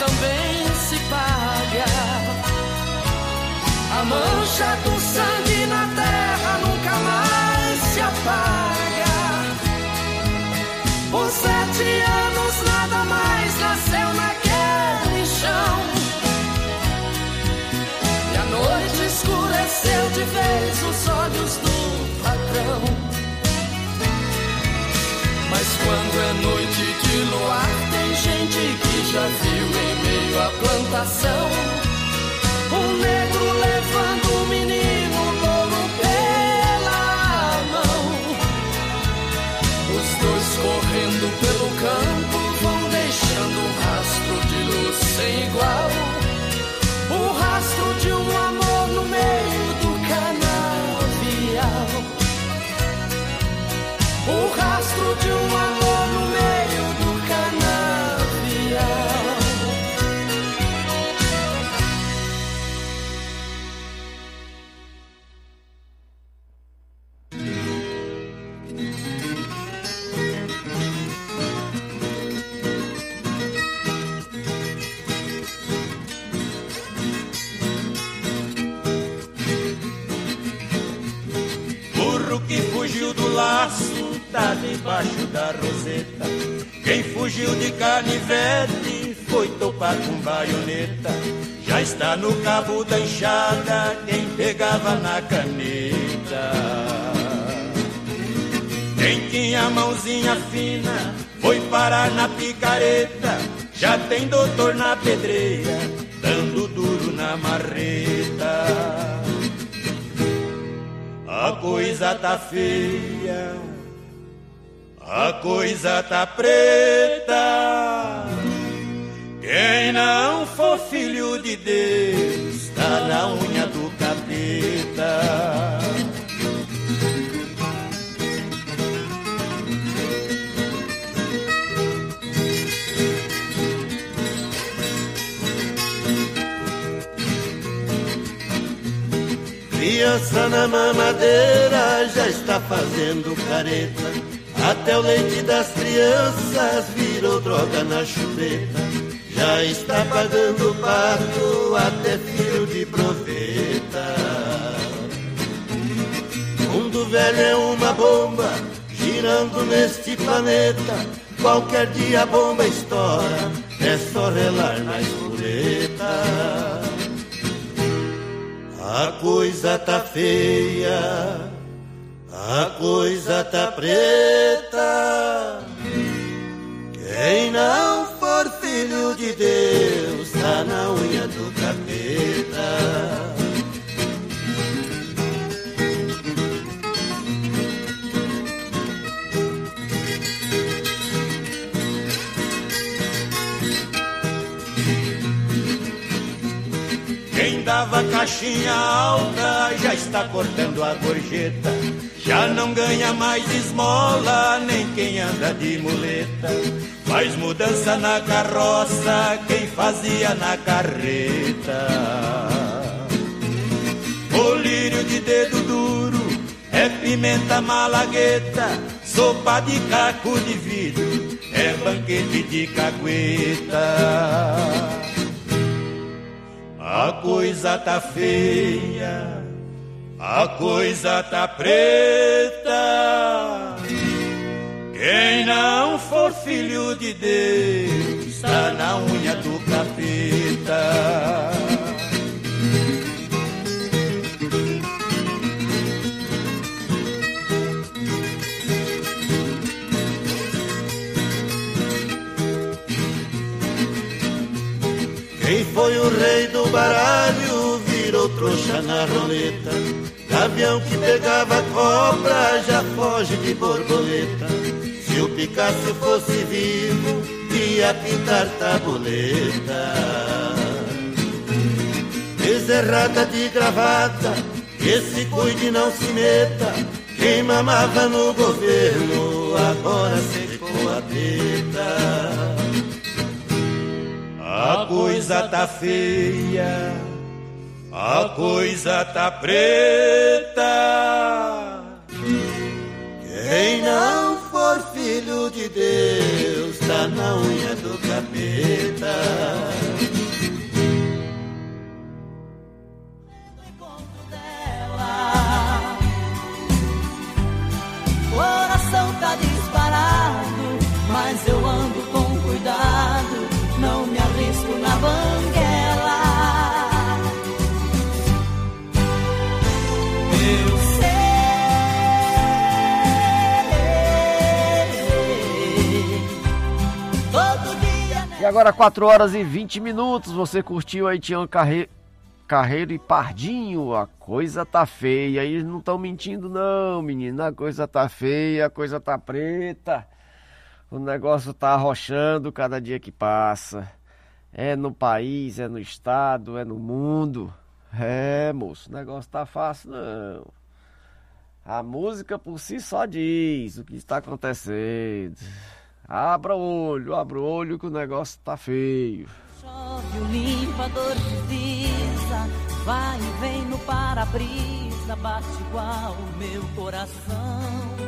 também se paga. A mancha do sangue na terra nunca mais se apaga. Por 7 anos nada mais nasceu naquele chão. E a noite escureceu de vez os olhos do patrão. Mas quando é noite de luar, tem gente que já viu em meio à plantação um negro levando um menino louro pela mão. Os dois correndo pelo campo vão deixando um rastro de luz sem igual. O rastro de um amor no meio do canavial. O rastro de um amor no meio do canavial. Burro que fugiu do laço tá debaixo da roseta. Quem fugiu de canivete foi topar com baioneta. Já está no cabo da enxada quem pegava na caneta. Quem tinha mãozinha fina foi parar na picareta. Já tem doutor na pedreira dando duro na marreta. A coisa tá feia, a coisa tá preta. Quem não for filho de Deus tá na unha do capeta. Criança na mamadeira já está fazendo careta. Até o leite das crianças virou droga na chupeta. Já está pagando pato até filho de proveta. Mundo velho é uma bomba girando neste planeta. Qualquer dia a bomba estoura, é só relar na espoleta. A coisa tá feia, a coisa tá preta. Quem não for filho de Deus tá na unha do capeta. Quem dava caixinha alta já está cortando a gorjeta. Já não ganha mais esmola nem quem anda de muleta. Faz mudança na carroça quem fazia na carreta. Colírio de dedo duro é pimenta malagueta. Sopa de caco de vidro é banquete de cagueta. A coisa tá feia, a coisa tá preta. Quem não for filho de Deus tá na unha do capeta. Quem foi o rei do baralho virou trouxa na roleta. Gavião que pegava cobra já foge de borboleta. Se o Picasso fosse vivo ia pintar tabuleta. Bezerrada de gravata, que se cuide não se meta. Quem mamava no governo agora secou a teta. A coisa tá feia, a coisa tá preta. Quem não for filho de Deus tá na unha do capeta. Eu sei. Todo dia. E agora 4h20, você curtiu aí Tião Carreiro e Pardinho, a coisa tá feia. Eles não estão mentindo não, menino, a coisa tá feia, a coisa tá preta. O negócio tá arrochando cada dia que passa. É no país, é no estado, é no mundo. É, moço, o negócio tá fácil não. A música por si só diz o que está acontecendo. Abra o olho que o negócio tá feio. Chove, o limpador desliza, vai e vem no para-brisa, bate igual o meu coração.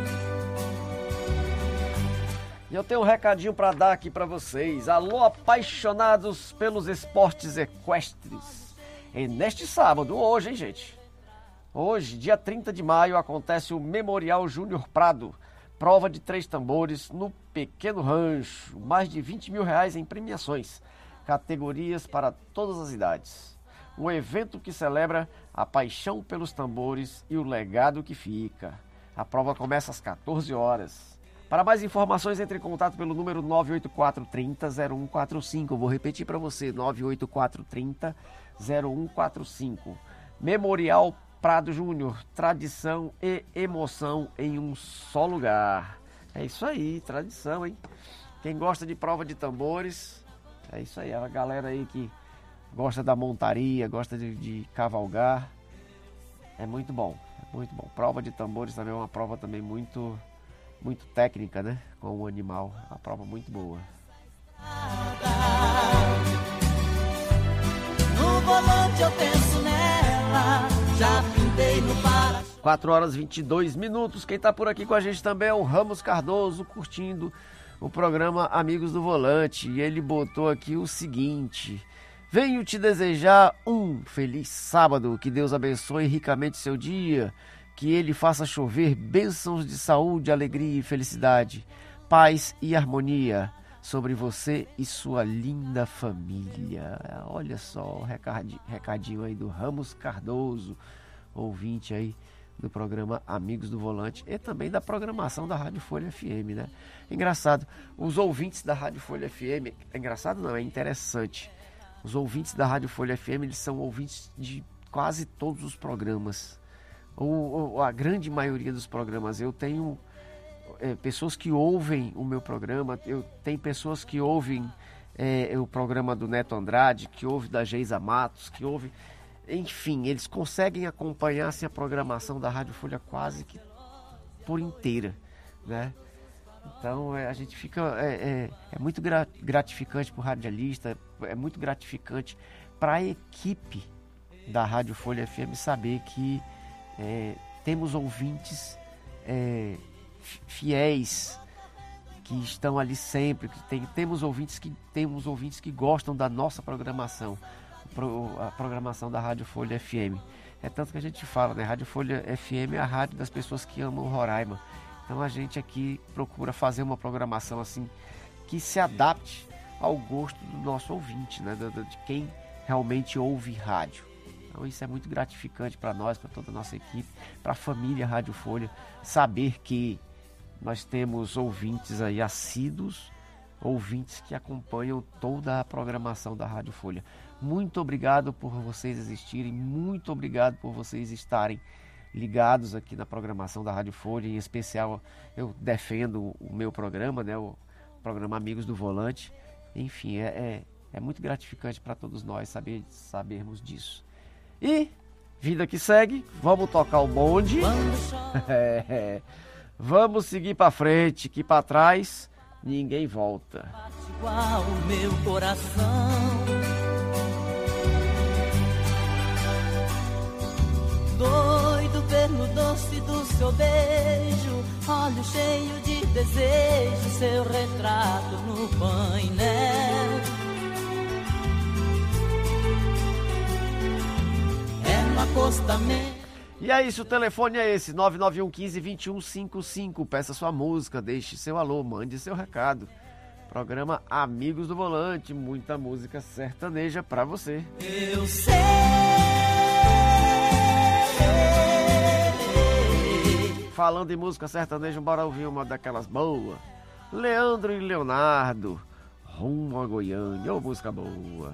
E eu tenho um recadinho para dar aqui para vocês. Alô, apaixonados pelos esportes equestres. E neste sábado, hoje, hein, gente? Hoje, dia 30 de maio, acontece o Memorial Júnior Prado. Prova de 3 tambores no Pequeno Rancho. Mais de R$20 mil em premiações. Categorias para todas as idades. Um evento que celebra a paixão pelos tambores e o legado que fica. A prova começa às 14 horas. Para mais informações, entre em contato pelo número 98430-0145. Vou repetir para você, 98430-0145. Memorial Prado Júnior, tradição e emoção em um só lugar. É isso aí, tradição, hein? Quem gosta de prova de tambores, é isso aí. A galera aí que gosta da montaria, gosta de cavalgar, é muito bom, é muito bom. Prova de tambores também é uma prova também muito técnica, né? Com o animal, uma prova muito boa. No volante eu penso nela, já pintei no para. 4h22. Quem tá por aqui com a gente também é o Ramos Cardoso, curtindo o programa Amigos do Volante. E ele botou aqui o seguinte: venho te desejar um feliz sábado, que Deus abençoe ricamente seu dia, que ele faça chover bênçãos de saúde, alegria e felicidade, paz e harmonia sobre você e sua linda família. Olha só o recadinho aí do Ramos Cardoso, ouvinte aí do programa Amigos do Volante e também da programação da Rádio Folha FM, né? Engraçado, os ouvintes da Rádio Folha FM, engraçado não, é interessante. Os ouvintes da Rádio Folha FM, eles são ouvintes de quase todos os programas. Ou a grande maioria dos programas. Eu tenho pessoas que ouvem o meu programa, eu tenho pessoas que ouvem o programa do Neto Andrade, que ouvem da Geisa Matos, que ouvem... Enfim, eles conseguem acompanhar assim, a programação da Rádio Folha quase que por inteira, né? Então a gente fica... É muito gratificante para o radialista, é muito gratificante para a equipe da Rádio Folha FM saber que temos ouvintes fiéis que estão ali sempre, que temos ouvintes que gostam da nossa programação, a programação da Rádio Folha FM. É tanto que a gente fala, né? Rádio Folha FM é a rádio das pessoas que amam Roraima. Então a gente aqui procura fazer uma programação assim que se adapte ao gosto do nosso ouvinte, né? De quem realmente ouve rádio. Então isso é muito gratificante para nós, para toda a nossa equipe, para a família Rádio Folha, saber que nós temos ouvintes aí assíduos, ouvintes que acompanham toda a programação da Rádio Folha. Muito obrigado por vocês existirem, muito obrigado por vocês estarem ligados aqui na programação da Rádio Folha. Em especial, eu defendo o meu programa, né, o programa Amigos do Volante. Enfim, é muito gratificante para todos nós sabermos disso. E, vida que segue, vamos tocar o bonde. Vamos seguir para frente, que para trás ninguém volta. Bate igual o meu coração. Doido pelo doce do seu beijo, olho cheio de desejo, seu retrato no painel. É no acostamento. E é isso, o telefone é esse, 991 15 2155. Peça sua música, deixe seu alô, mande seu recado. Programa Amigos do Volante, muita música sertaneja pra você. Eu sei falando em música sertaneja, bora ouvir uma daquelas boas. Leandro e Leonardo, Rumo a Goiânia, ô música boa.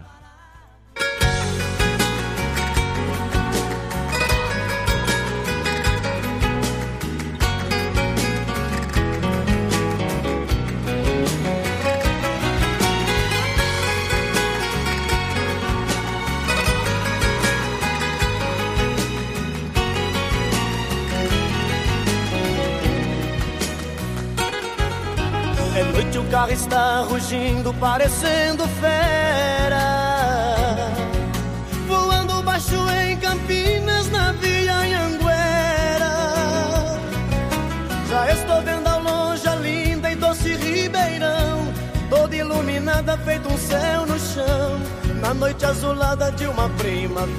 É noite, o carro está rugindo, parecendo fera, voando baixo em Campinas, na via Anhanguera. Já estou vendo ao longe a linda e doce Ribeirão, toda iluminada, feito um céu no chão, na noite azulada de uma primavera.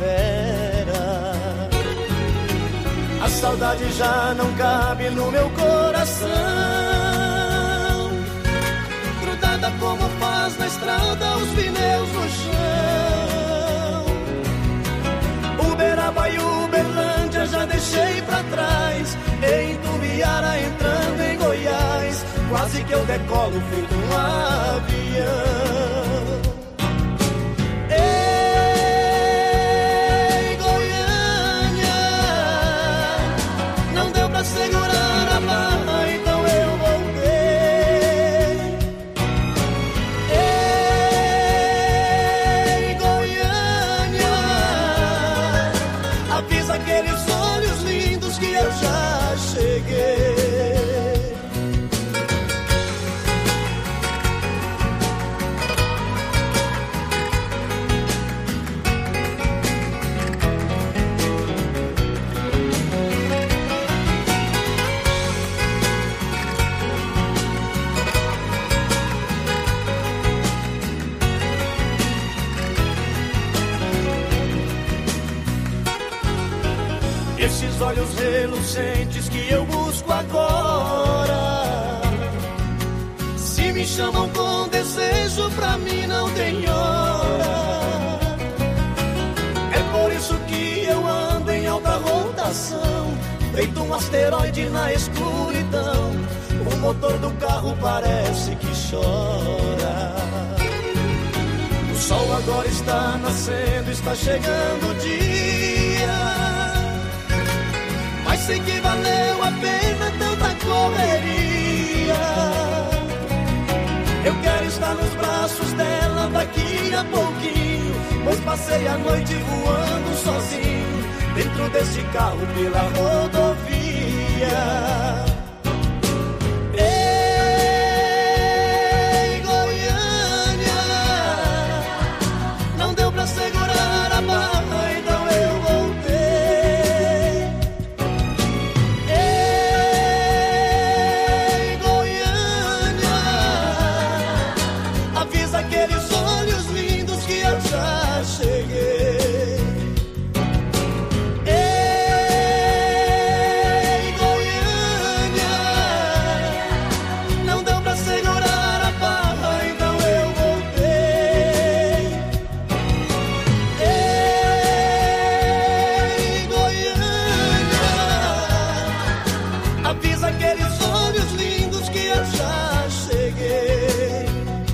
A saudade já não cabe no meu coração, como faz na estrada os pneus no chão. Uberaba e Uberlândia já deixei pra trás, em Tumbiara entrando em Goiás, quase que eu decolo feito um avião. Ei, Goiânia, não deu pra segurar a barra, então eu voltei. Aqueles olhos lindos que eu já cheguei. Esses olhos relucentes que eu busco agora, se me chamam com desejo, pra mim não tem hora. É por isso que eu ando em alta rotação, feito um asteroide na escuridão. O motor do carro parece que chora. O sol agora está nascendo, está chegando o dia, mas sei que valeu a pena tanta correria. Eu quero estar nos braços dela daqui a pouquinho, pois passei a noite voando sozinho, dentro desse carro pela rodovia. Ei, Goiânia, não deu pra segurar a barra, então eu voltei. Aqueles olhos lindos que eu já cheguei. Ei, Goiânia, não deu pra segurar a barra, então eu voltei. Ei, Goiânia, avisa aqueles olhos lindos que eu já cheguei.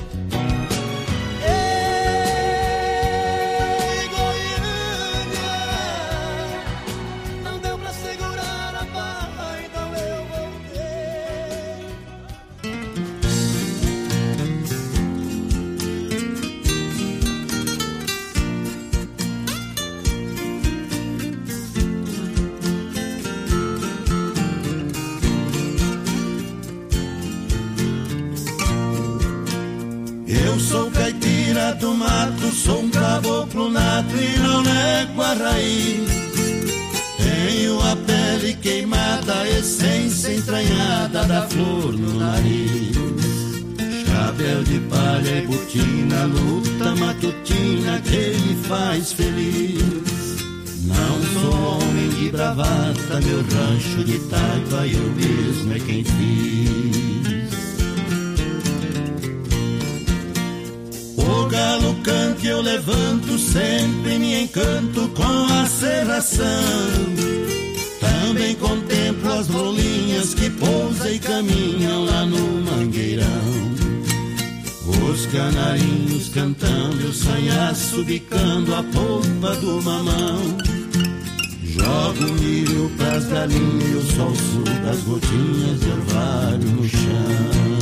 Eu sou caipira do mato, sou um caboclo nato e não nego a raiz. Tenho a pele queimada, a essência entranhada da flor no nariz. Chapéu de palha e botina, luta matutina que me faz feliz. Não sou homem de bravata, meu rancho de taipa eu mesmo é quem fiz. O galo canta e eu levanto, sempre me encanto com a serração. Também contemplo as rolinhas que pousam e caminham lá no mangueirão. Os canarinhos cantando e o sanhaço bicando a polpa do mamão. Jogo milho pras galinhas e o sol suga as gotinhas de orvalho no chão.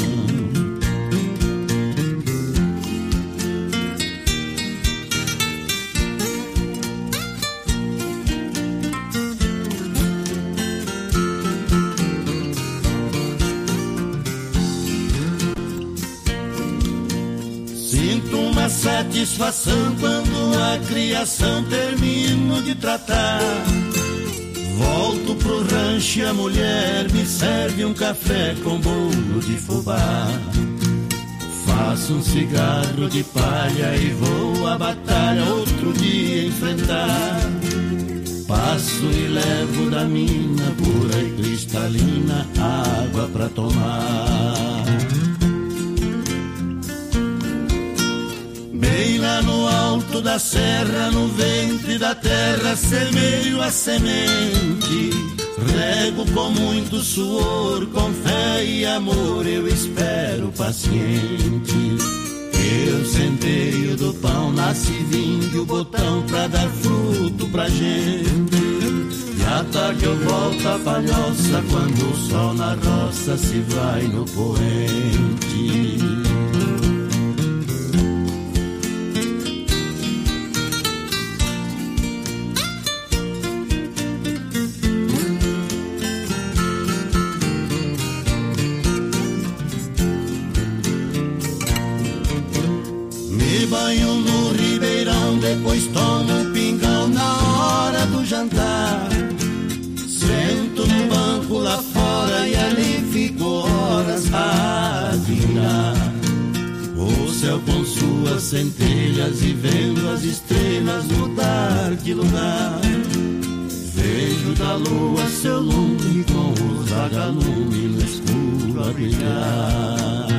Satisfação quando a criação termino de tratar. Volto pro rancho e a mulher me serve um café com bolo de fubá. Faço um cigarro de palha e vou à batalha outro dia enfrentar. Passo e levo da mina pura e cristalina água pra tomar. Bem lá no alto da serra, no ventre da terra, semeio a semente. Rego com muito suor, com fé e amor, eu espero paciente. Eu centeio do pão, nasce vinho, botão pra dar fruto pra gente. E à tarde eu volto a palhoça, quando o sol na roça se vai no poente. Banho no ribeirão, depois tomo um pingão na hora do jantar. Sento no banco lá fora e ali fico horas a admirar o céu com suas centelhas e vendo as estrelas mudar de lugar. Vejo da lua seu lume com os vagalumes no escuro a brilhar.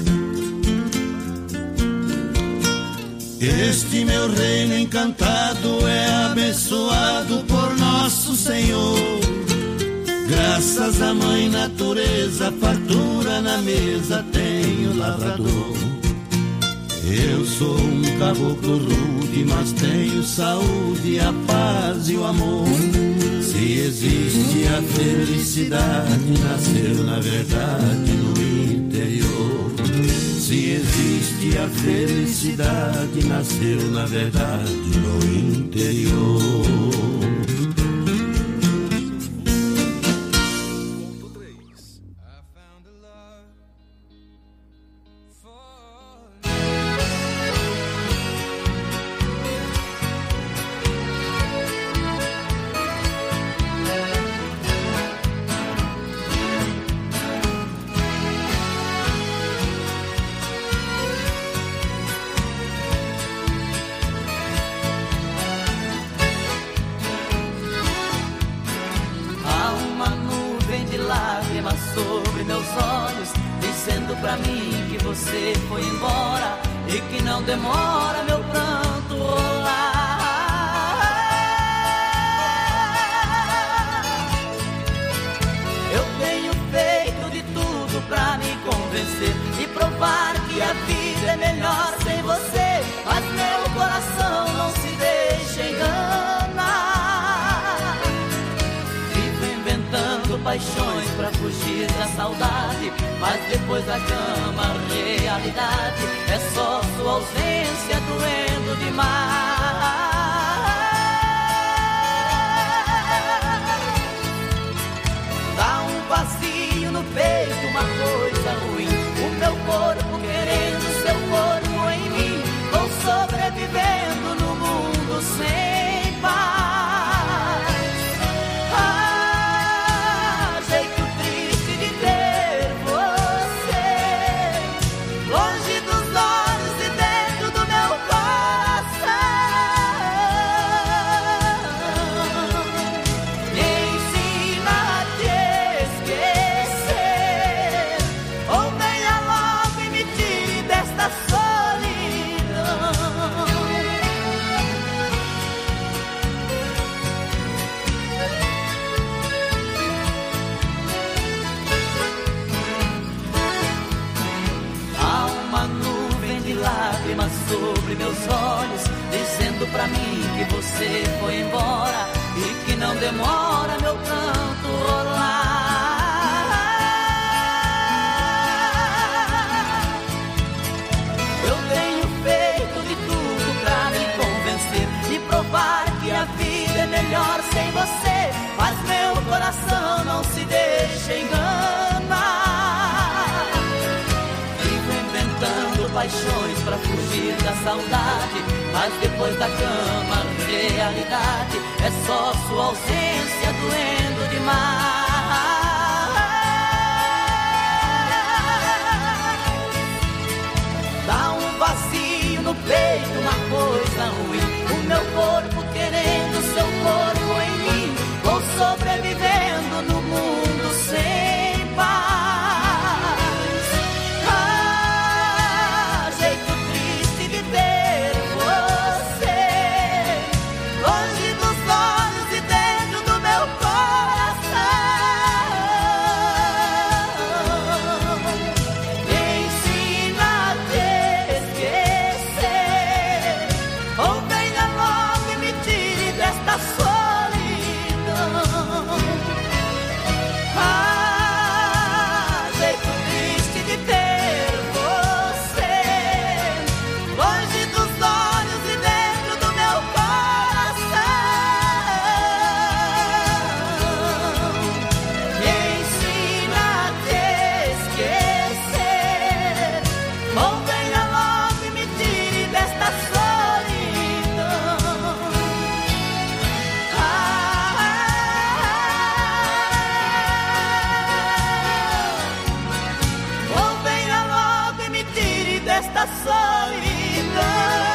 Este meu reino encantado é abençoado por nosso Senhor. Graças à mãe natureza, fartura na mesa tenho lavrador. Eu sou um caboclo rude, mas tenho saúde, a paz e o amor. Se existe a felicidade, nasceu na verdade no interior. Se existe a felicidade, nasceu na verdade no interior. Sobre meus olhos, dizendo pra mim que você foi embora e que não demora meu pranto rolar. Eu tenho feito de tudo pra me convencer e provar que a vida é melhor sem você, mas meu coração não se deixa enganar. Paixões pra fugir da saudade, mas depois da cama a realidade é só sua ausência doendo demais. Dá um vazio no peito, uma coisa ruim, o meu corpo querendo seu corpo em mim. Vou sobrevivendo no mundo sem paz. Longe dos olhos e dentro do meu coração. você foi embora e que não demora meu canto rolar. Eu tenho feito de tudo pra me convencer e provar que a vida é melhor sem você, mas meu coração não se deixa enganar. Vivo inventando paixões pra fugir da saudade, mas depois da cama, realidade é só sua ausência doendo demais. Dá um vazio no peito, uma coisa ruim, o meu corpo querendo seu corpo em mim. Vou sobrevivendo no mundo sem paz. Ah, jeito triste de ver você longe dos olhos e dentro do meu coração. Me ensina a te esquecer, ou venha logo e me tire desta solidão. Ah, jeito triste de ter você longe dos olhos e dentro do meu coração. Me ensina a te esquecer, ou venha logo e me tire desta solidão. Ou venha logo e me tire desta solidão.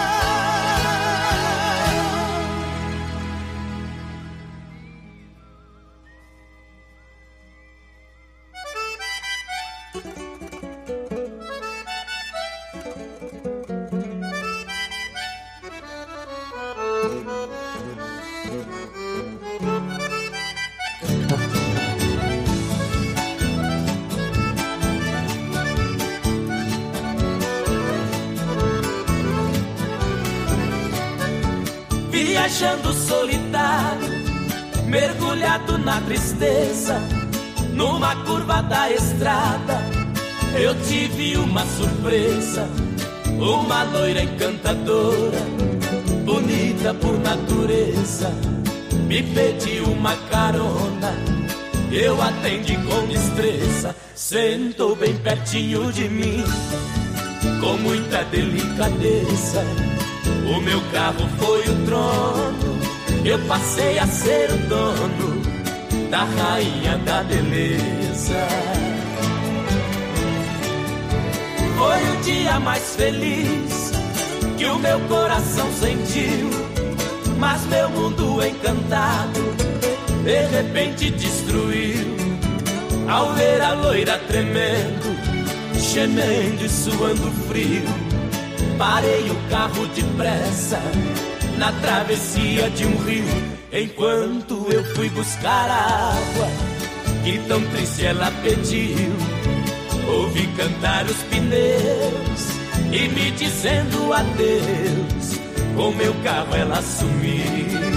Viajando solitário, mergulhado na tristeza, numa curva da estrada, eu tive uma surpresa. Uma loira encantadora, bonita por natureza, me pediu uma carona. Eu atendi com destreza, sentou bem pertinho de mim, com muita delicadeza. O meu carro foi o trono, eu passei a ser o dono da rainha da beleza. Foi o dia mais feliz que o meu coração sentiu, mas meu mundo encantado de repente destruiu, ao ver a loira tremendo, gemendo e suando frio. Parei o carro depressa na travessia de um rio, enquanto eu fui buscar água que tão triste ela pediu. Ouvi cantar os pneus e me dizendo adeus, com meu carro ela sumiu.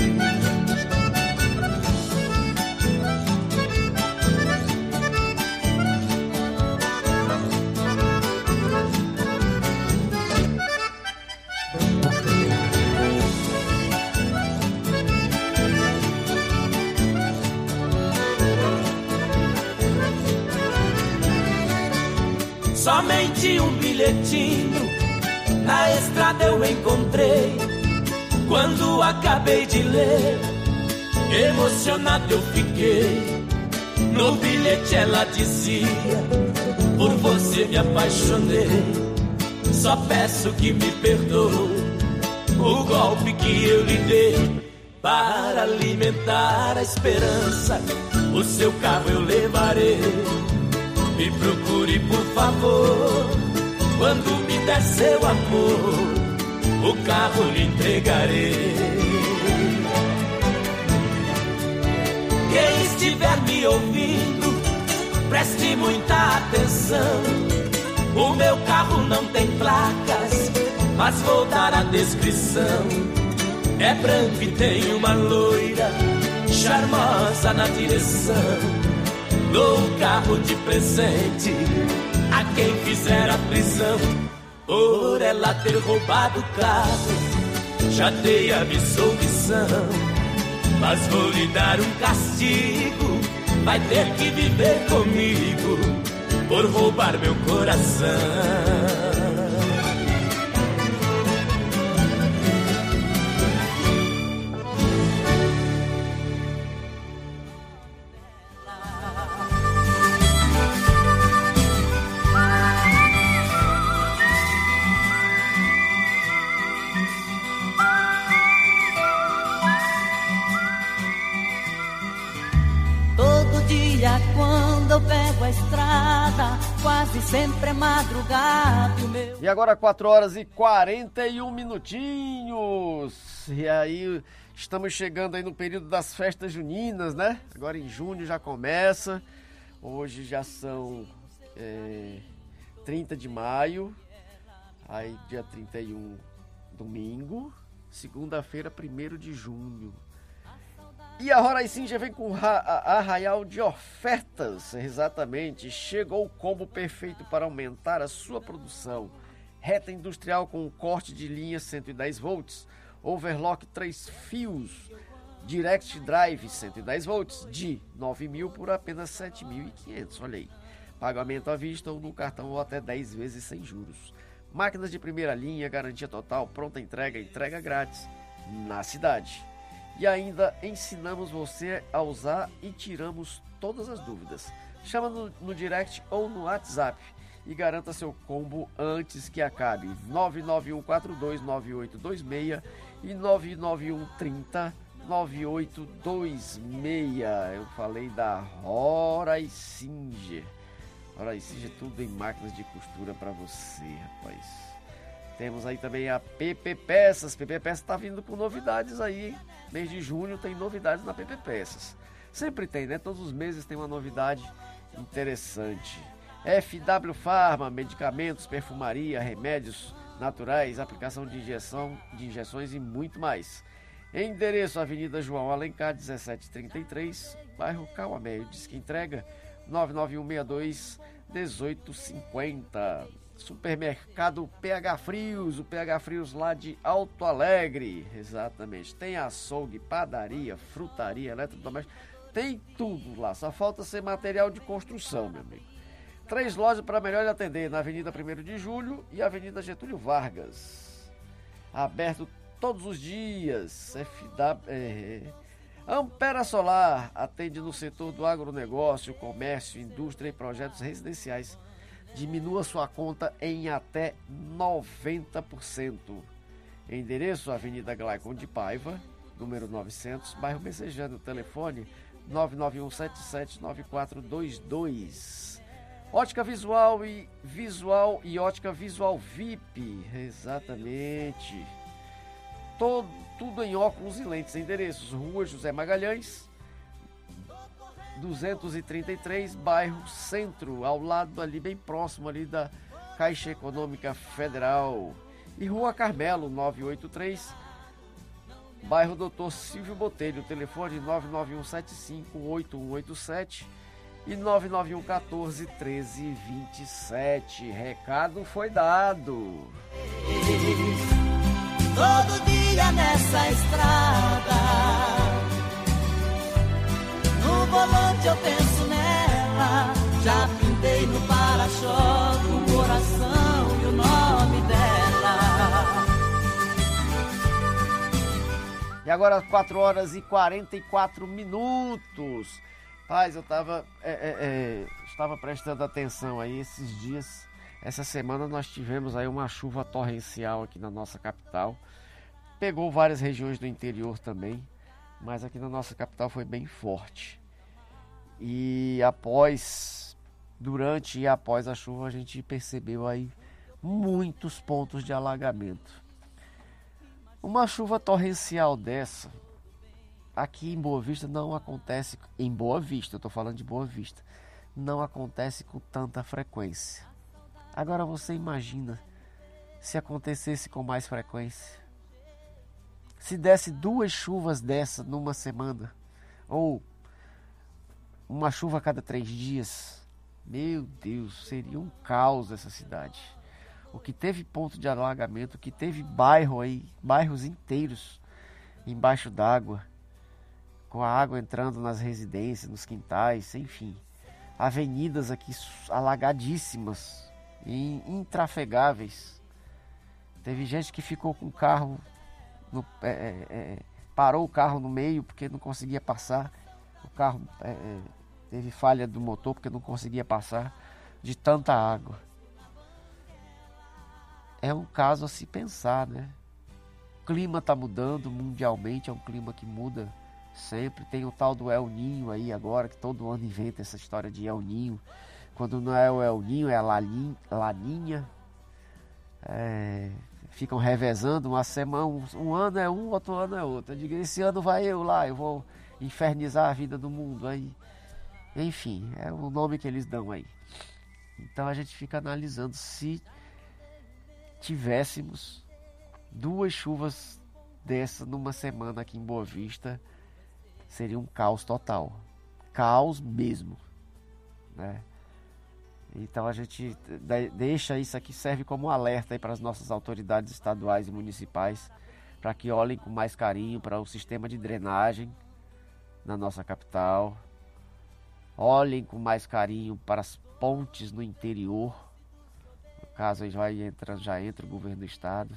Somente um bilhetinho na estrada eu encontrei. Quando acabei de ler, emocionado eu fiquei. No bilhete ela dizia: por você me apaixonei, só peço que me perdoe o golpe que eu lhe dei. Para alimentar a esperança, o seu carro eu levarei. Me procure, por favor, quando me der seu amor, o carro lhe entregarei. Quem estiver me ouvindo, preste muita atenção. O meu carro não tem placas, mas vou dar a descrição. É branco e tem uma loira charmosa na direção. Dou o carro de presente a quem fizer a prisão. Por ela ter roubado o carro, já dei absolvição. Mas vou lhe dar um castigo, vai ter que viver comigo por roubar meu coração. Quando eu pego a estrada, quase sempre é madrugada. E agora 4 horas e 41 minutinhos. E aí estamos chegando aí no período das festas juninas, né? Agora em junho já começa. Hoje já são 30 de maio. Aí dia 31, domingo. Segunda-feira, 1º de junho. E a Roraicin já vem com arraial de ofertas, exatamente. Chegou o combo perfeito para aumentar a sua produção. Reta industrial com corte de linha 110 volts, overlock 3 fios, direct drive 110 volts, de 9.000 por apenas 7.500, olha aí. Pagamento à vista ou no cartão ou até 10 vezes sem juros. Máquinas de primeira linha, garantia total, pronta entrega grátis na cidade. E ainda ensinamos você a usar e tiramos todas as dúvidas. Chama no direct ou no WhatsApp e garanta seu combo antes que acabe. 991429826 e 991309826. Eu falei da Roraicin. Roraicin, tudo em máquinas de costura para você, rapaz. Temos aí também a PP Peças. PP Peças está vindo com novidades aí. Mês de junho tem novidades na PP Peças. Sempre tem, né? Todos os meses tem uma novidade interessante. FW Pharma, medicamentos, perfumaria, remédios naturais, aplicação de injeções e muito mais. Endereço: Avenida João Alencar, 1733, bairro Cauamé. Disque entrega 99162-1850. Supermercado PH Frios, o PH Frios lá de Alto Alegre, exatamente. Tem açougue, padaria, frutaria, eletrodoméstico, tem tudo lá, só falta ser material de construção, meu amigo. 3 lojas para melhor lhe atender, na Avenida 1º de Julho e Avenida Getúlio Vargas. Aberto todos os dias. Ampera Solar, atende no setor do agronegócio, comércio, indústria e projetos residenciais. Diminua sua conta em até 90%. Endereço: Avenida Glaicon de Paiva, número 900, bairro Messejano. Telefone 991779422. Ótica Visual e Ótica Visual VIP, exatamente. Tudo em óculos e lentes. Endereços: Rua José Magalhães, 233, bairro Centro, ao lado ali, bem próximo ali da Caixa Econômica Federal. E Rua Carmelo, 983, bairro Doutor Silvio Botelho. Telefone 991758187 e 991141327. Recado foi dado. Todo dia nessa estrada, no volante eu penso nela. Já pintei no para-choque o coração e o nome dela. E agora 4 horas e 44 minutos. Paz, eu estava prestando atenção aí esses dias. Essa semana nós tivemos aí uma chuva torrencial aqui na nossa capital. Pegou várias regiões do interior também, mas aqui na nossa capital foi bem forte. E durante e após a chuva, a gente percebeu aí muitos pontos de alagamento. Uma chuva torrencial dessa, aqui em Boa Vista não acontece, em Boa Vista, eu estou falando de Boa Vista, não acontece com tanta frequência. Agora você imagina se acontecesse com mais frequência. Se desse 2 chuvas dessa numa semana, ou uma chuva a cada 3 dias, meu Deus, seria um caos essa cidade. O que teve ponto de alagamento, o que teve bairros inteiros embaixo d'água, com a água entrando nas residências, nos quintais, enfim. Avenidas aqui alagadíssimas, intrafegáveis. Teve gente que ficou com o carro, parou o carro no meio porque não conseguia passar. O carro teve falha do motor porque não conseguia passar de tanta água. É um caso a se pensar, né? O clima está mudando mundialmente, é um clima que muda sempre. Tem o tal do El Ninho aí agora, que todo ano inventa essa história de El Ninho. Quando não é o El Ninho, é a Laninha. Ficam revezando uma semana, um ano é um, outro ano é outro. Eu digo, esse ano vai eu lá, eu vou infernizar a vida do mundo aí. Enfim, é o nome que eles dão aí. Então a gente fica analisando se tivéssemos 2 chuvas dessa numa semana aqui em Boa Vista, seria um caos total. Caos mesmo, né? Então a gente deixa isso aqui, serve como um alerta aí para as nossas autoridades estaduais e municipais, para que olhem com mais carinho para o sistema de drenagem na nossa capital, olhem com mais carinho para as pontes no interior. No caso aí já entra o governo do estado.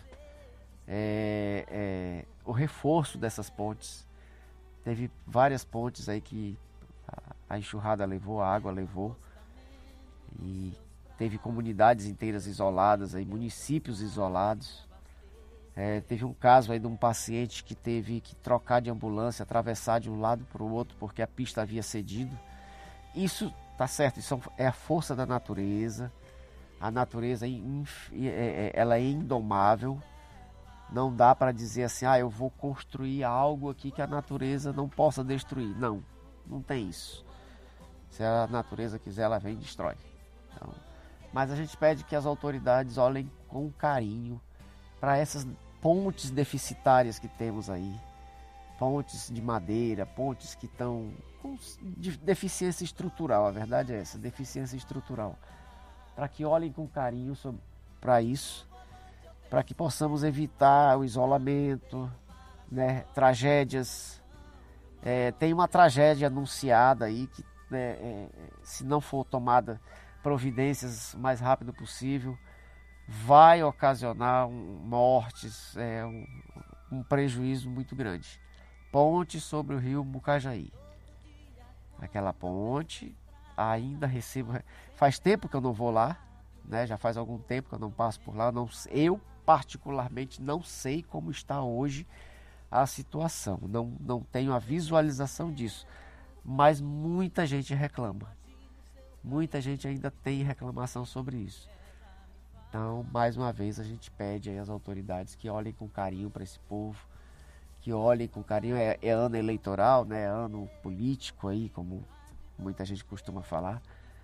O reforço dessas pontes. Teve várias pontes aí que a enxurrada levou, a água levou. E teve comunidades inteiras isoladas, aí, municípios isolados. Teve um caso aí de um paciente que teve que trocar de ambulância, atravessar de um lado para o outro porque a pista havia cedido. Isso tá certo, isso é a força da natureza. A natureza ela é indomável. Não dá para dizer assim, eu vou construir algo aqui que a natureza não possa destruir. Não, não tem isso. Se a natureza quiser, ela vem e destrói. Então, mas a gente pede que as autoridades olhem com carinho para essas pontes deficitárias que temos aí. Pontes de madeira, pontes que estão com deficiência estrutural, a verdade é essa, deficiência estrutural. Para que olhem com carinho para isso, para que possamos evitar o isolamento, né, tragédias. Tem uma tragédia anunciada aí que, se não for tomada providências o mais rápido possível, vai ocasionar mortes, um prejuízo muito grande. Ponte sobre o rio Mucajaí. Aquela ponte, ainda recebo... Faz tempo que eu não vou lá, né? Já faz algum tempo que eu não passo por lá. Eu, particularmente, não sei como está hoje a situação. Não tenho a visualização disso. Mas muita gente reclama. Muita gente ainda tem reclamação sobre isso. Então, mais uma vez, a gente pede aí às autoridades que olhem com carinho para esse povo, que olhem com carinho. É ano eleitoral, né? É ano político aí, como muita gente costuma falar.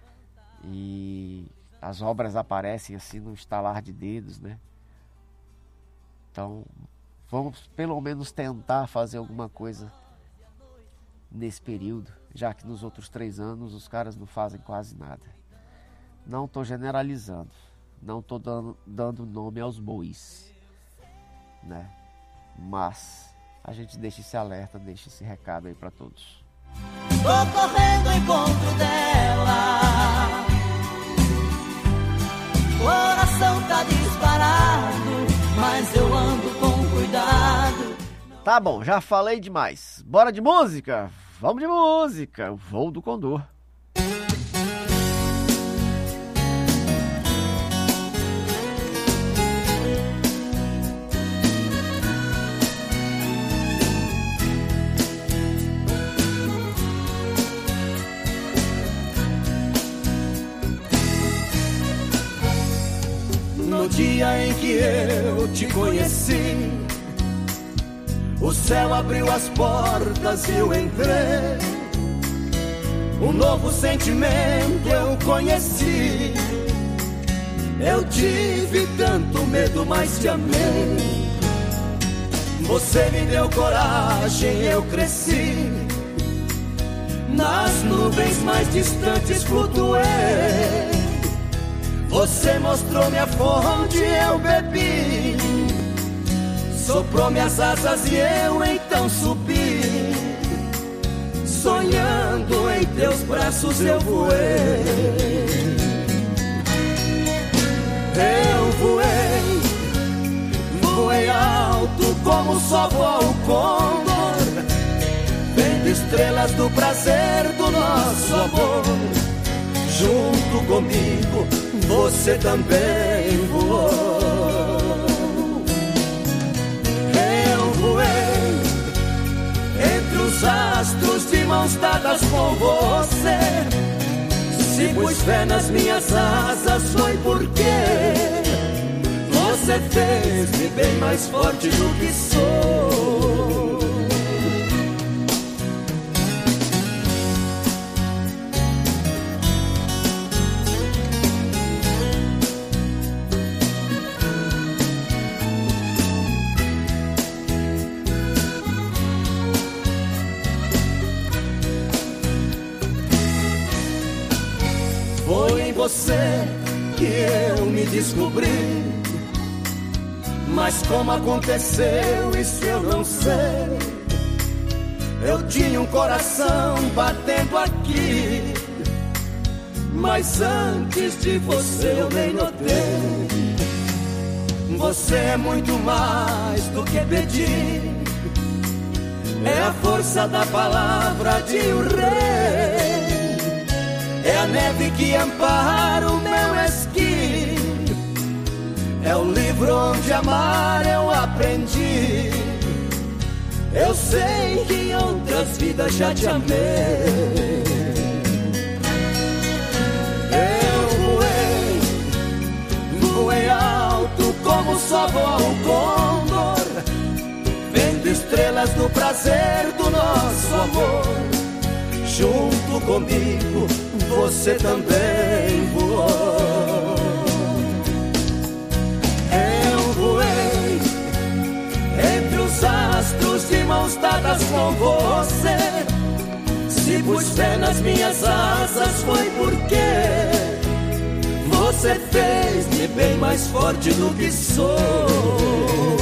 E as obras aparecem assim no estalar de dedos, né? Então, vamos pelo menos tentar fazer alguma coisa nesse período, já que nos outros 3 anos os caras não fazem quase nada. Não estou generalizando, não estou dando nome aos bois, né? Mas a gente deixa esse alerta, deixa esse recado aí para todos. Tô correndo ao encontro dela, coração tá disparado, mas eu ando com cuidado. Tá bom, já falei demais. Bora de música? Vamos de música. O Voo do Condor. No dia em que eu te conheci, o céu abriu as portas e eu entrei. Um novo sentimento eu conheci. Eu tive tanto medo, mas te amei. Você me deu coragem, eu cresci. Nas nuvens mais distantes flutuei. Você mostrou minha fonte, eu bebi. Soprou minhas asas e eu então subi. Sonhando em teus braços eu voei. Eu voei, voei alto como só voa o condor, vendo estrelas do prazer do nosso amor. Junto comigo você também voou. Eu voei entre os astros de mãos dadas com você. Se pus fé nas minhas asas foi porque você fez-me bem mais forte do que sou. Foi em você que eu me descobri, mas como aconteceu isso eu não sei. Eu tinha um coração batendo aqui, mas antes de você eu nem notei. Você é muito mais do que pedir, é a força da palavra de um rei. É a neve que ampara o meu esqui, é o livro onde amar eu aprendi. Eu sei que em outras vidas já te amei. Eu voei alto como só voa o condor, vendo estrelas do prazer do nosso amor. Junto comigo você também voou. Eu voei entre os astros de mãos dadas com você. Se pus fé nas minhas asas foi porque você fez-me bem mais forte do que sou.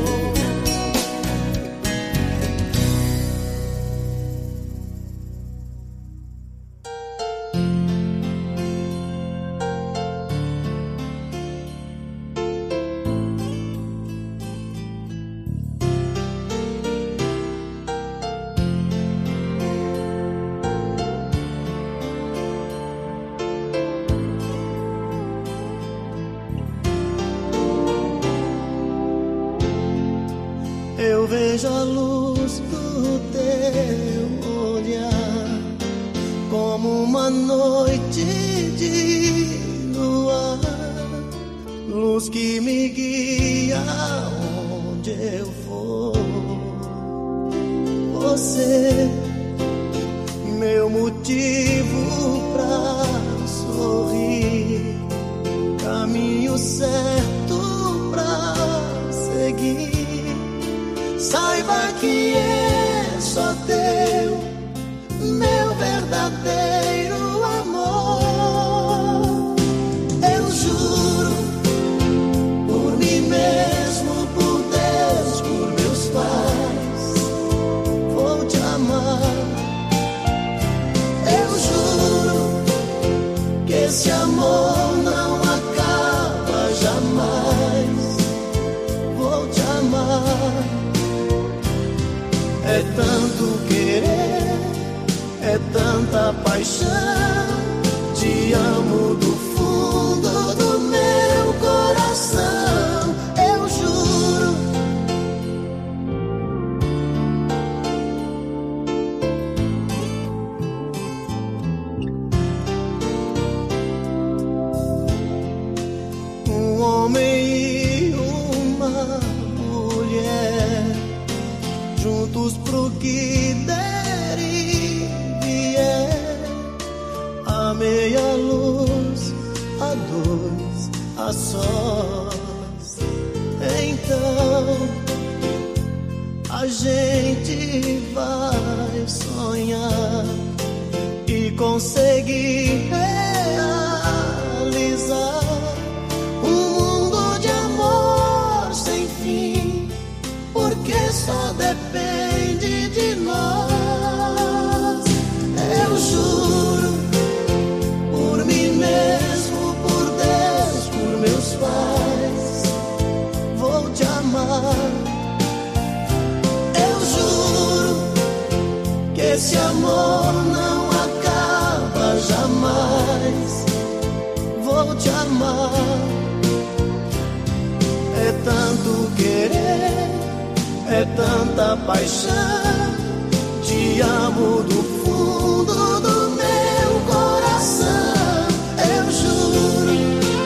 Vejo a luz do teu olhar como uma noite de luar, luz que me guia onde eu for. Você, meu motivo pra sorrir, caminho certo pra seguir. Saiba que é só teu, meu verdadeiro amor. Eu juro, por mim mesmo, por Deus, por meus pais, vou te amar. Eu juro que esse amor não acaba jamais. Vou te amar. É tanto querer, é tanta paixão. Te amo do fundo do meu coração. Eu juro. Um homem e uma mulher, juntos pro que der e vier, a meia luz, a dois, a sós. Então a gente vai sonhar e conseguir realizar um mundo de amor sem fim, porque só depende de nós. Eu juro, por mim mesmo, por Deus, por meus pais, vou te amar. Eu juro que esse amor não acaba jamais. Vou te amar. É tanto querer, é tanta paixão. Te amo do fundo do meu coração. Eu juro.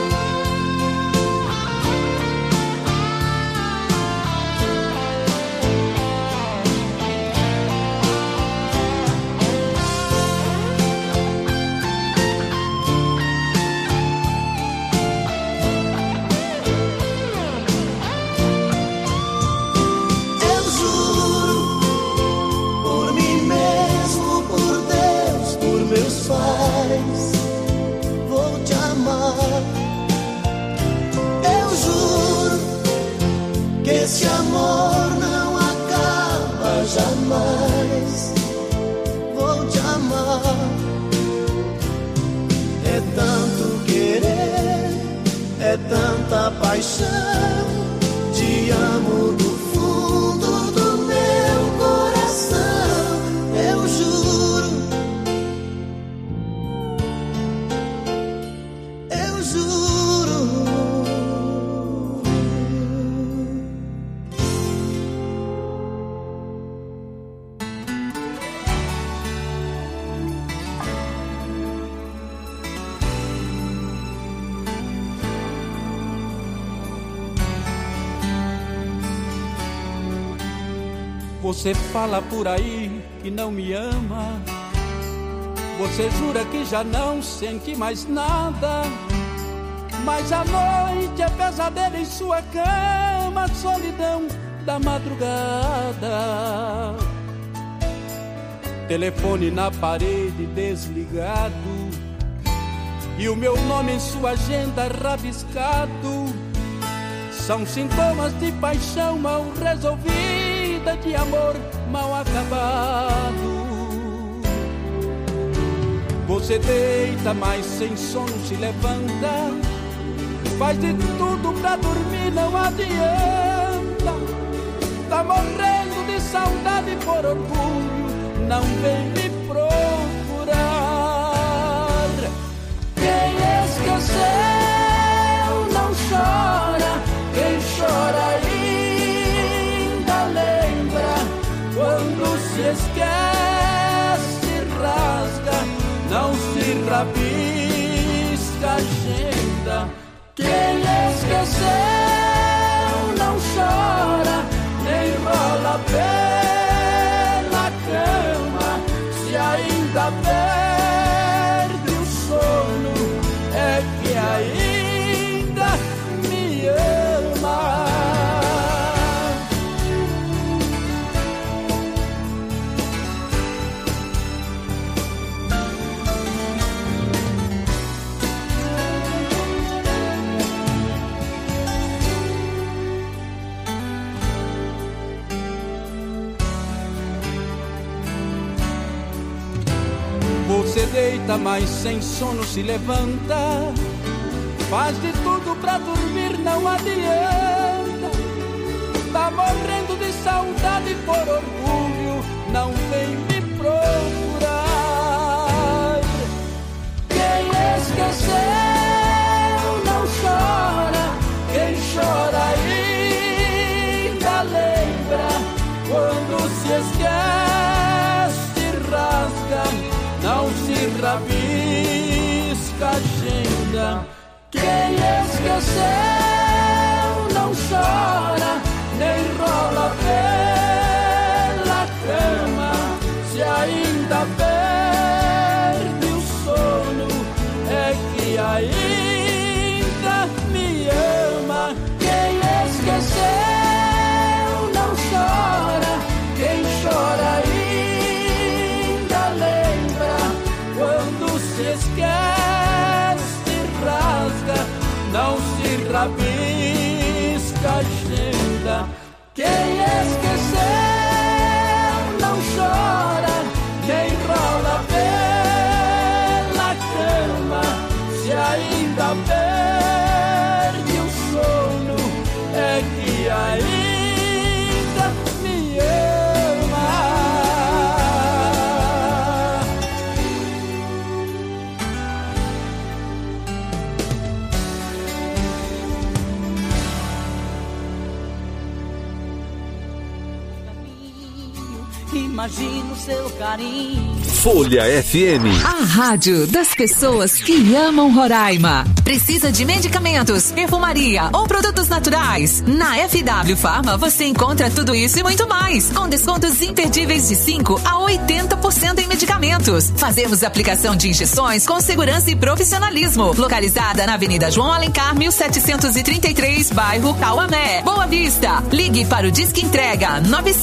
Vou te amar. Eu juro que esse amor não acaba jamais. Vou te amar. É tanto querer, é tanta paixão. Te amo do fundo do meu coração. Eu juro. Você fala por aí que não me ama. Você jura que já não sente mais nada. Mas a noite é pesadelo em sua cama, solidão da madrugada. Telefone na parede desligado e o meu nome em sua agenda rabiscado. São sintomas de paixão mal resolvida, de amor mal acabado. Você deita, mas sem sono se levanta. Faz de tudo pra dormir, não adianta. Tá morrendo de saudade por orgulho, não vem me procurar. Quem esqueceu não chora, quem chora ainda lembra. Quando se esquece, rasga, não se rabisca a agenda. Quem esqueceu não chora, nem rola pela cama. Se ainda perde o sono, é que ainda me ama. Você deita, mas sem sono se levanta. Faz de tudo pra dormir, não adianta. Tá morrendo de saudade por orgulho, não vem me procurar. Quem esqueceu não chora, quem chora ainda lembra. Quando se esquece, rasga, não se rabisca a agenda. Quem esqueceu não chora, nem rola pela cama. Se ainda perde o sono, é que ainda me ama. Quem esqueceu não chora, esquece, rasga, não se rabisca a agenda. Quem esqueceu não chora, nem rola pela cama. Se ainda perde o sono, é que ainda me ama. Imagino seu carinho. Folha FM. A rádio das pessoas que amam Roraima. Precisa de medicamentos, perfumaria ou produtos naturais? Na FW Pharma você encontra tudo isso e muito mais, com descontos imperdíveis de 5 a 80% em medicamentos. Fazemos aplicação de injeções com segurança e profissionalismo. Localizada na Avenida João Alencar, 1733, bairro Cauamé, Boa Vista. Ligue para o Disque Entrega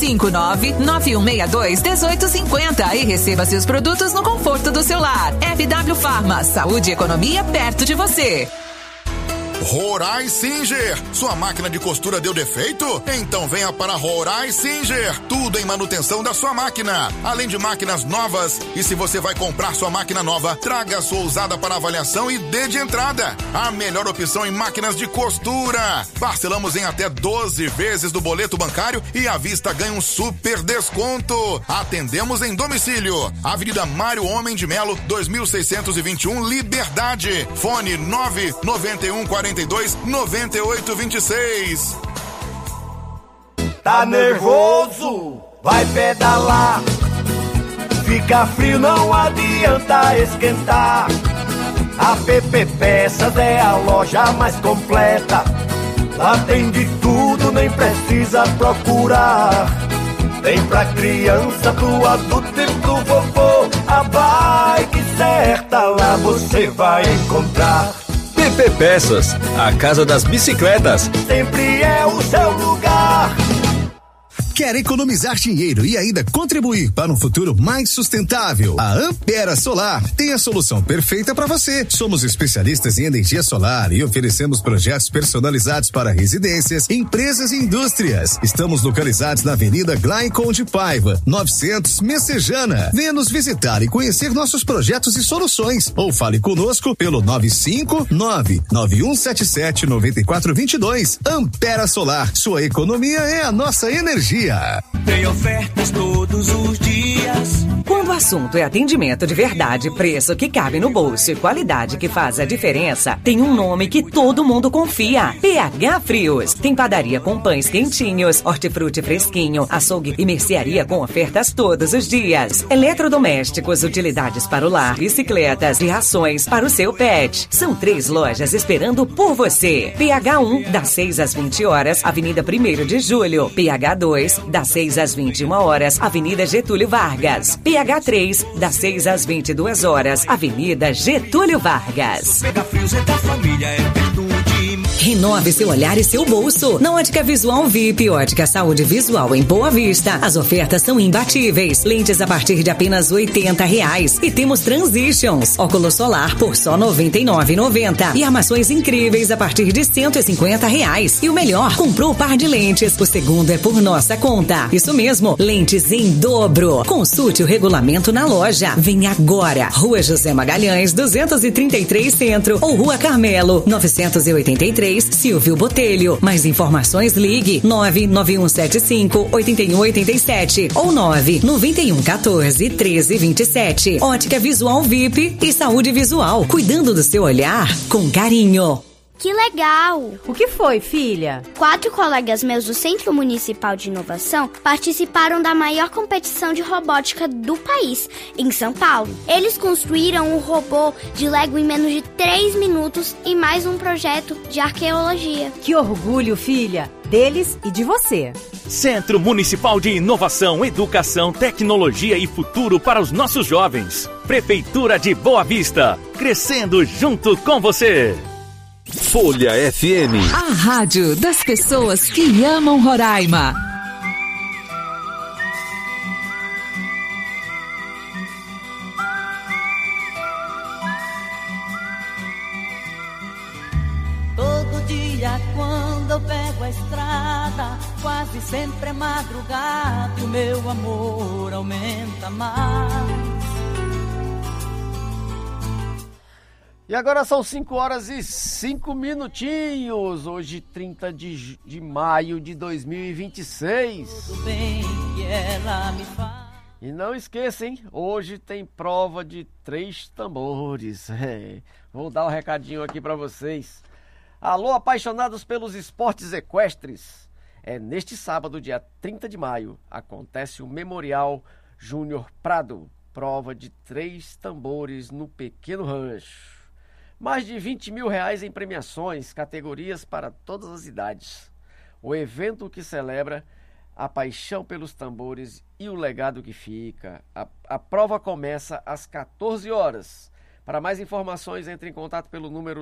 959-9162-1850 e receba seus produtos no conforto do seu lar. FW Pharma, saúde e economia perto de você. Rorai Singer, sua máquina de costura deu defeito? Então venha para Rorai Singer, tudo em manutenção da sua máquina, além de máquinas novas. E se você vai comprar sua máquina nova, traga a sua usada para avaliação e dê de entrada. A melhor opção em máquinas de costura. Parcelamos em até 12 vezes do boleto bancário e à vista ganha um super desconto. Atendemos em domicílio. Avenida Mário Homem de Melo, 2621, Liberdade. Fone 99142 9826. Tá nervoso? Vai pedalar. Fica frio, não adianta esquentar. A PP Peças é a loja mais completa. Lá tem de tudo, nem precisa procurar. Tem pra criança, pro adulto e pro vovô. A bike certa lá você vai encontrar. PP Peças, a casa das bicicletas. Sempre é o seu lugar. Quer economizar dinheiro e ainda contribuir para um futuro mais sustentável? A Ampera Solar tem a solução perfeita para você. Somos especialistas em energia solar e oferecemos projetos personalizados para residências, empresas e indústrias. Estamos localizados na Avenida Glaicon de Paiva, 900 Messejana. Venha nos visitar e conhecer nossos projetos e soluções. Ou fale conosco pelo 959-9177-9422. Ampera Solar, sua economia é a nossa energia. Tem ofertas todos os dias. Quando o assunto é atendimento de verdade, preço que cabe no bolso e qualidade que faz a diferença, tem um nome que todo mundo confia: PH Frios. Tem padaria com pães quentinhos, hortifruti fresquinho, açougue e mercearia com ofertas todos os dias. Eletrodomésticos, utilidades para o lar, bicicletas e rações para o seu pet. São 3 lojas esperando por você. PH1, das 6 às 20 horas, Avenida 1º de Julho. PH2, das 6 às 21 horas, Avenida Getúlio Vargas. PH3, das 6 às 22 horas, Avenida Getúlio Vargas. PH Frios é da família, é perto de mim. Renove seu olhar e seu bolso. Na Ótica Visual VIP, Ótica Saúde Visual em Boa Vista, as ofertas são imbatíveis. Lentes a partir de apenas R$80. E temos Transitions, óculos solar por só R$99,90. E armações incríveis a partir de R$150. E o melhor, comprou o par de lentes, o segundo é por nossa conta. Isso mesmo, lentes em dobro. Consulte o regulamento na loja. Vem agora. Rua José Magalhães, 233 Centro, ou Rua Carmelo, 983, Silvio Botelho. Mais informações, ligue 99175-8187 ou 99114-1327. Ótica Visual VIP e Saúde Visual, cuidando do seu olhar com carinho. Que legal! O que foi, filha? 4 colegas meus do Centro Municipal de Inovação participaram da maior competição de robótica do país, em São Paulo. Eles construíram um robô de Lego em menos de 3 minutos e mais um projeto de arqueologia. Que orgulho, filha! Deles e de você. Centro Municipal de Inovação, Educação, Tecnologia e Futuro para os nossos jovens. Prefeitura de Boa Vista, crescendo junto com você. Folha FM. A rádio das pessoas que amam Roraima. dia quando eu pego a estrada, quase sempre é madrugada e o meu amor aumenta mais. E agora são 5 horas e 5 minutinhos, hoje 30 de maio de 2026. Tudo bem que ela me faz. E não esqueça, hein? Hoje tem prova de 3 tambores. Vou dar um recadinho aqui pra vocês. Alô, apaixonados pelos esportes equestres. Neste sábado, dia 30 de maio, acontece o Memorial Júnior Prado. Prova de 3 tambores no Pequeno Rancho. Mais de R$20 mil em premiações, categorias para todas as idades. O evento que celebra a paixão pelos tambores e o legado que fica. A prova começa às 14 horas. Para mais informações, entre em contato pelo número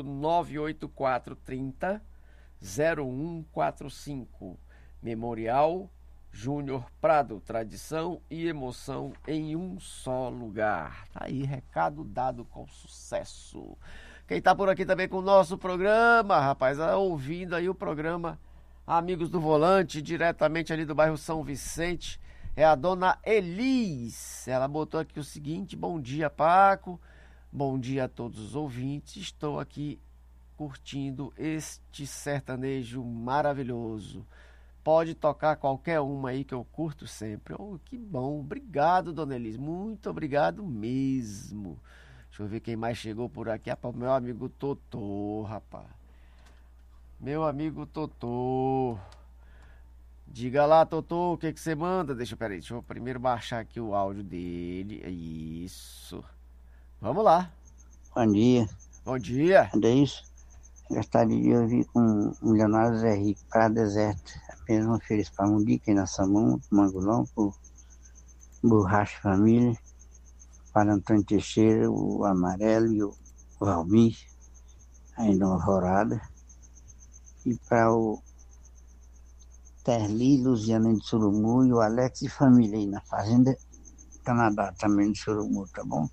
98430-0145. Memorial Júnior Prado, tradição e emoção em um só lugar. Tá aí, recado dado com sucesso. Quem tá por aqui também com o nosso programa, rapaz, ouvindo aí o programa Amigos do Volante, diretamente ali do bairro São Vicente, é a dona Elis. Ela botou aqui o seguinte: bom dia, Paco, bom dia a todos os ouvintes, estou aqui curtindo este sertanejo maravilhoso. Pode tocar qualquer uma aí que eu curto sempre. Oh, que bom, obrigado, dona Elis, muito obrigado mesmo. Deixa eu ver quem mais chegou por aqui. Meu amigo Totô, rapaz. Meu amigo Totô. Diga lá, Totô, o que você manda? Deixa eu primeiro baixar aqui o áudio dele. Isso. Vamos lá. Bom dia. Bom dia. É isso? Gostaria de ouvir com o Leonardo Zé Rico, para deserto. Apenas uma feliz para Mundica, Inaçamão, Mangolão, por Borracha Família. Para Antônio Teixeira, o Amarelo e o Valmir, ainda uma Alvorada. E para o Terli, Luziana de Surumu e o Alex e família aí na Fazenda Canadá, também de Surumu, tá bom?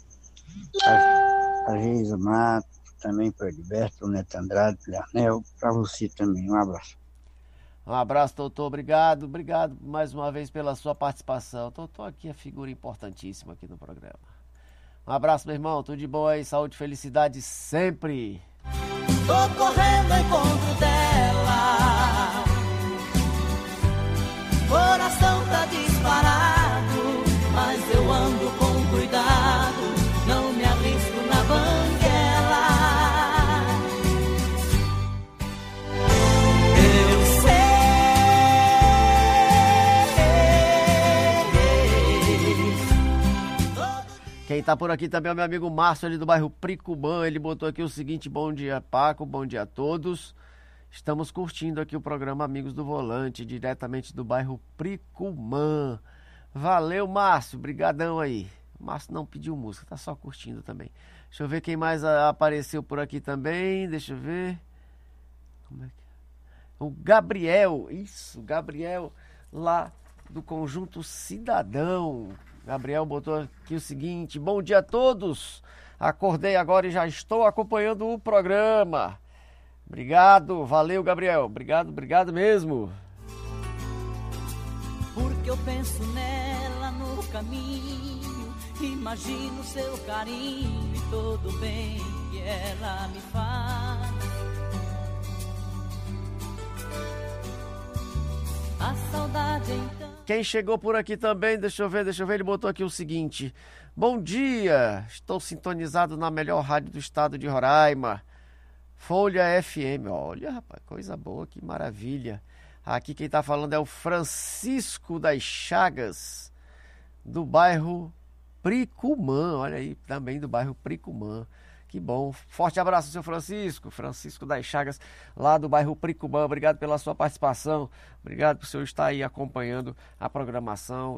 A Geisa Mato, também para o Heriberto, o Neto Andrade, o Leonel, para você também, um abraço. Um abraço, Totô, obrigado mais uma vez pela sua participação. Totô aqui é figura importantíssima aqui no programa. Um abraço, meu irmão, tudo de bom aí, saúde e felicidade sempre. Tô correndo ao encontro dela, coração tá disparado, mas eu ando com cuidado, não me arrisco na banguela. Eu Quem tá por aqui também é o meu amigo Márcio, ali do bairro Pricumã. Ele botou aqui o seguinte: bom dia, Paco, bom dia a todos. Estamos curtindo aqui o programa Amigos do Volante, diretamente do bairro Pricumã. Valeu, Márcio, brigadão aí. O Márcio não pediu música, tá só curtindo também. Deixa eu ver quem mais apareceu por aqui também, deixa eu ver. Como é que é? O Gabriel, isso, Gabriel lá do Conjunto Cidadão. Gabriel botou aqui o seguinte: bom dia a todos, acordei agora e já estou acompanhando o programa. Obrigado, valeu, Gabriel, obrigado mesmo. Porque eu penso nela no caminho, imagino seu carinho e todo bem que ela me faz. A saudade então. Quem chegou por aqui também, deixa eu ver, ele botou aqui o seguinte: bom dia, estou sintonizado na melhor rádio do estado de Roraima, Folha FM. Olha, rapaz, coisa boa, que maravilha. Aqui quem tá falando é o Francisco das Chagas, do bairro Pricumã, olha aí, também do bairro Pricumã. Que bom, forte abraço, seu Francisco das Chagas, lá do bairro Pricumã. Obrigado pela sua participação, obrigado por o senhor estar aí acompanhando a programação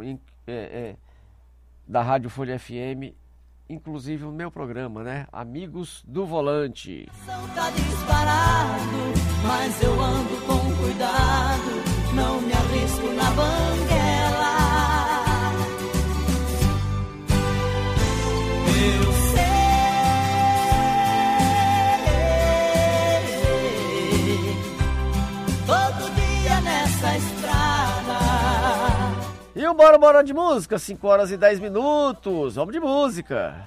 da Rádio Folha FM, inclusive o meu programa, né? Amigos do Volante. Tá disparado, mas eu ando com cuidado, não me arrisco na banguela. Eu sei bora de música. 5 horas e 10 minutos. Vamos de música.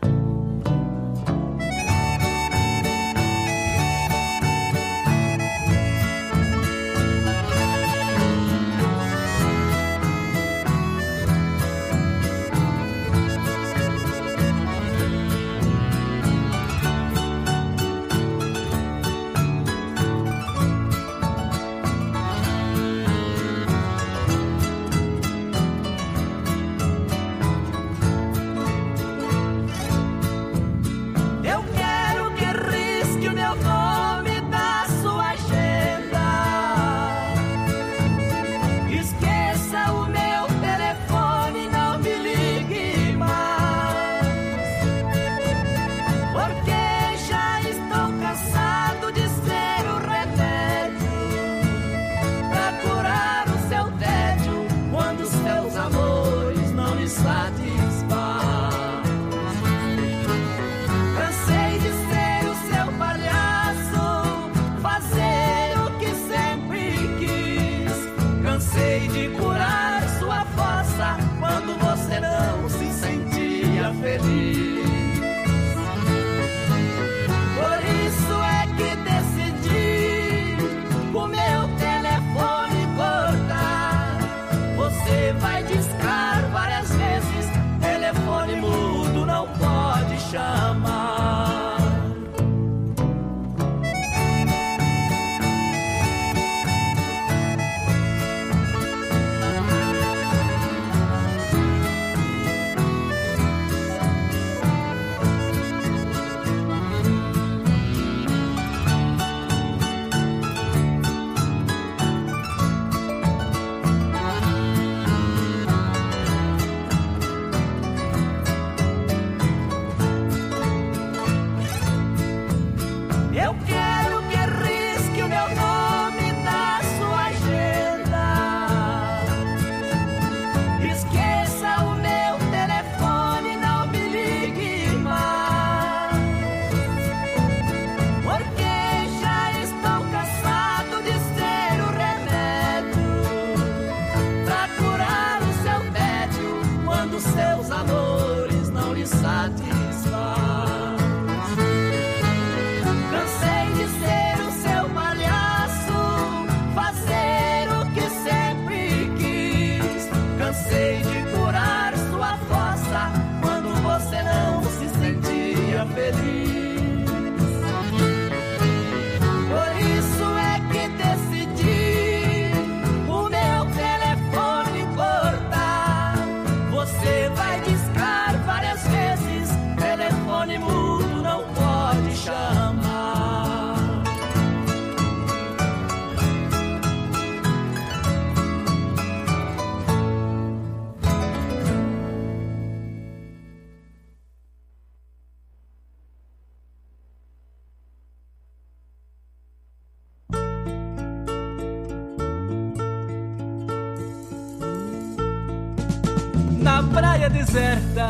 Na praia deserta,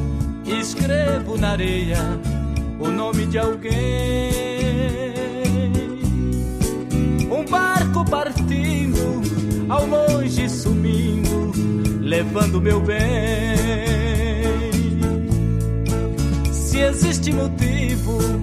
escrevo na areia o nome de alguém. Um barco partindo, ao longe sumindo, levando meu bem. Se existe motivo